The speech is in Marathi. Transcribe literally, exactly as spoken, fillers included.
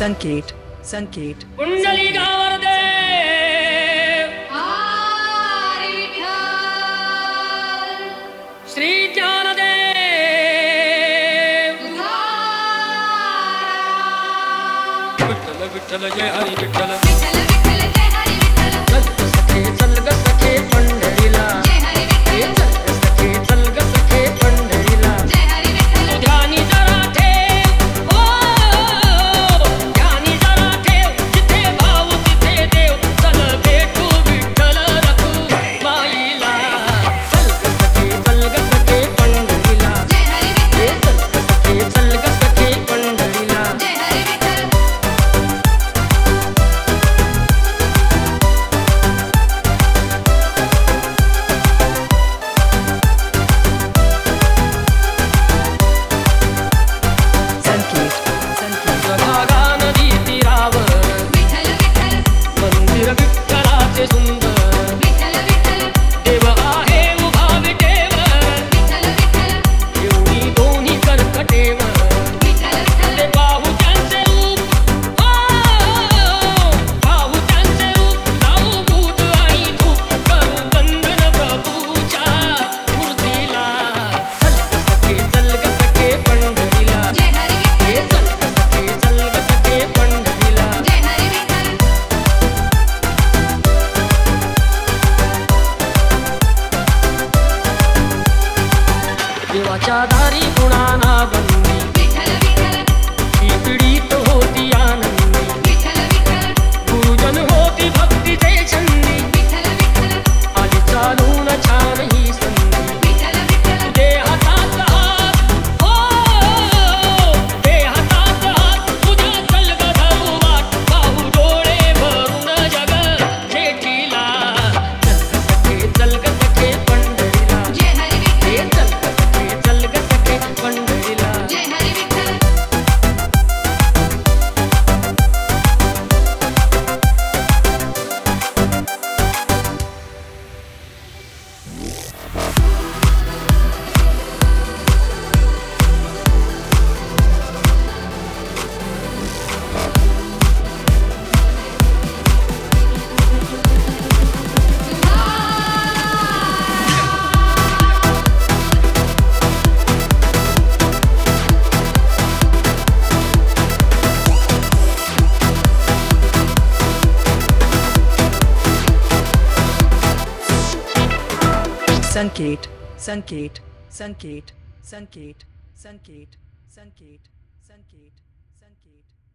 संकेत संकेत कुंडली गावरदे श्री ज्ञानदेव विठ्ठल विठ्ठल जय हरी विठ्ठल चल ग सखे चल ग सखे पंढरीला चल ग सखे चल ग सखे पंढरीला तू ध्यानी जरा ठेव ओ ध्यानी जरा ठेव जिथे भाव तिथे देव चल भेटू विठ्ठल रखू माईला चल ग सखे चल ग सखे पंढरीला चल ग सखे चल ग सखे पंढरीला संकेत संकेत प्रभागा नदी तीरावर मंदिर विठ्ठलाचे सुंदर देव आहे उभा विटेवर एवढी दोन्ही कर्कटेवर ते पाहू त्यांचे रूप ओ पाहू त्यांचे रूप लावू भूत आणि धूप करू बंधन प्रभूच्या मूर्तीला चल ग सखे चल ग सखे पंढरीला हे चल ग सखे चल ग सखे पंढरीला देवाच्या दारी गुणाना बंदी ही पीडित होती आनंदी गुरुजन होती भक्तीचे छंदी आली चालून छान ही संधी दे हातात हात हो दे हातात हात तुझ्या चल ग धरू वाट पाहू डोळे भरून जग जेठीला चल ग सखे चल ग सखे पंढरीला हे चल ग सखे चल ग सखे पंढरीला संकेत संकेत संकेत संकेत संकेत संकेत संकेत संकेत